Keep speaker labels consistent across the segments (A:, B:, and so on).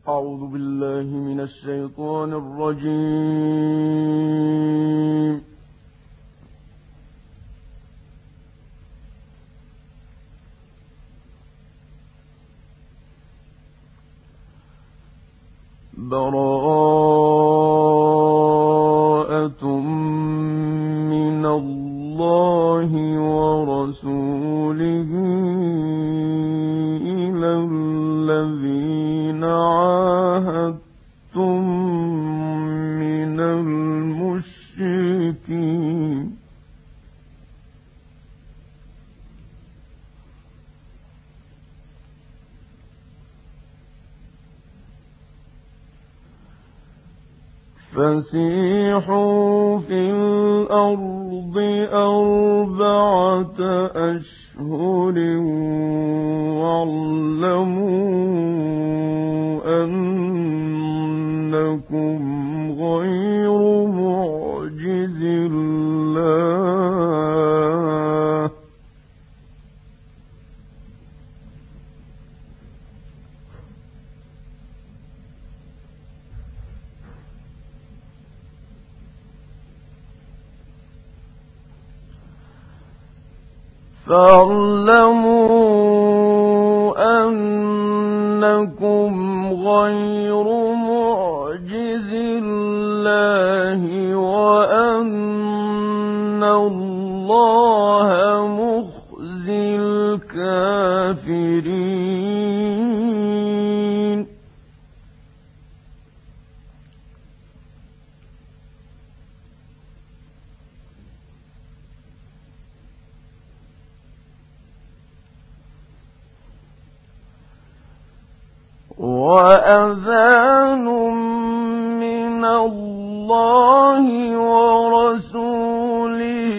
A: أعوذ بالله من الشيطان الرجيم. براءة من الله ورسوله إلى الذين عاهدتم من المشركين فسيحوا في الأرض 4 أشهر واعلموا أنكم غير معجز الله فاعلموا أنكم غير معجز الله وأن الله مخزي الكافرين وأذان من الله ورسوله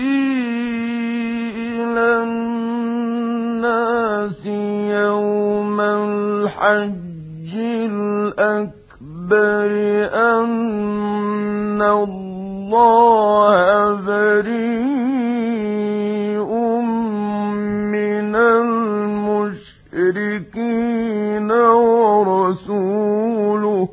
A: إلى الناس يوم الحج الأكبر أن الله بريء من المشركين ورسوله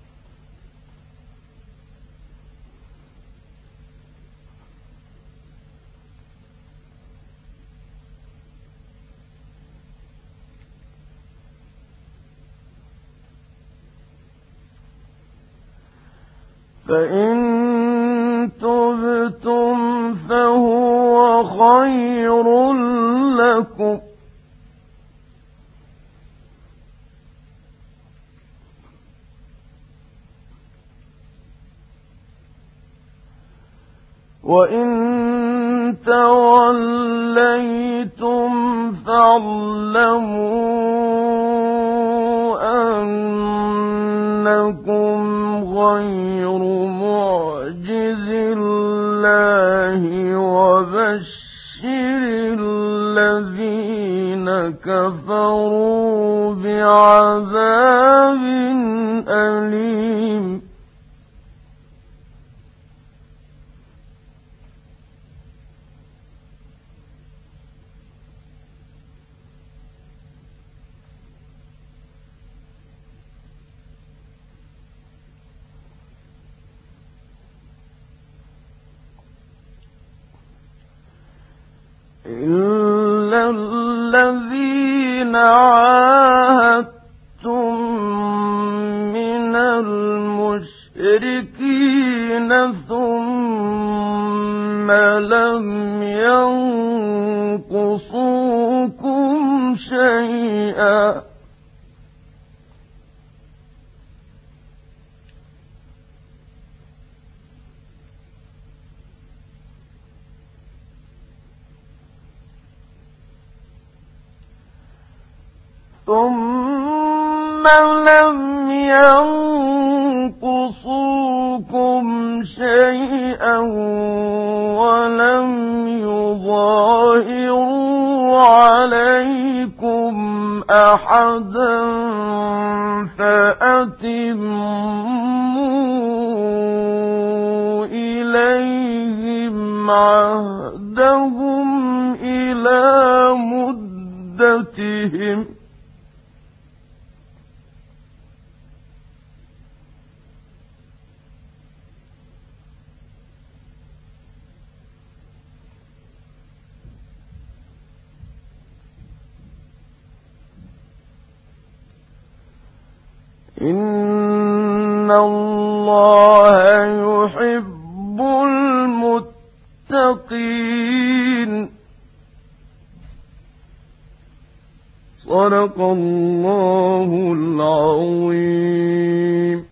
A: فإن تبتم فهو خير لكم وإن توليتم فاعلموا أنكم غير معجز الله وبشر الذين كفروا بعذاب أليم إلا الذين عاهدتم من المشركين ثم لم ينقصوكم شيئا ولم يظاهروا عليكم أحدا فأتموا إليهم عهدهم إلى مدتهم إن الله يحب المتقين. صدق الله العظيم.